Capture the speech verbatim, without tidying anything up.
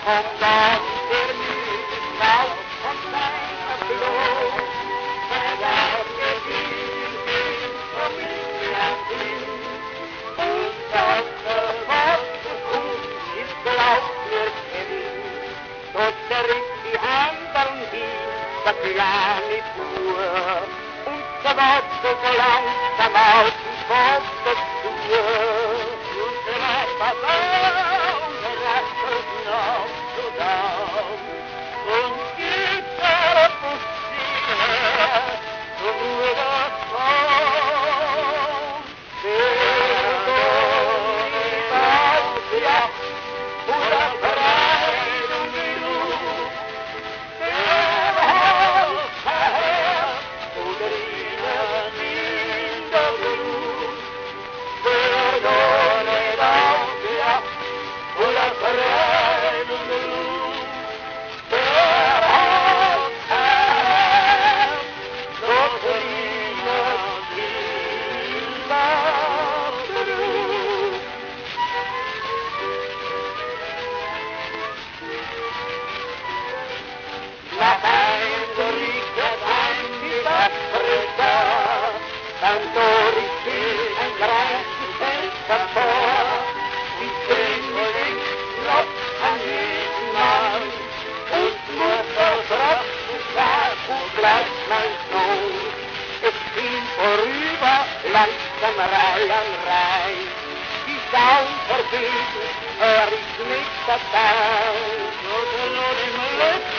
omdat er nu nou van zijn vloog. En dat er hier geen familie aan zien. Und das Wort gut ist glaubt mir kennen. Dort zerriss die anderen hin, das kleine Tour. Und so wird so langsam aus dem Wort dazu. Und der Rest war down, der Rest ist noch so down. Und geht der Bussi her, so nur das Sound. Der Oder bereit und genug, der Herr, oder ihnen in der Blut, der Donne auf die Acht, oder bereit und genug, der Herr, doch ihnen in der Blut. La gente ricca tanti da fredda, tanto ricchi e grandi senza po', die Tränen noch an jeden Mann, und nur vertragt und sagt, wo bleibt mein Sohn? Es ging vorüber, langsam Reihe an Reihe, die Sauen verbieten, hör ich nicht dabei, nur nur im Lüft.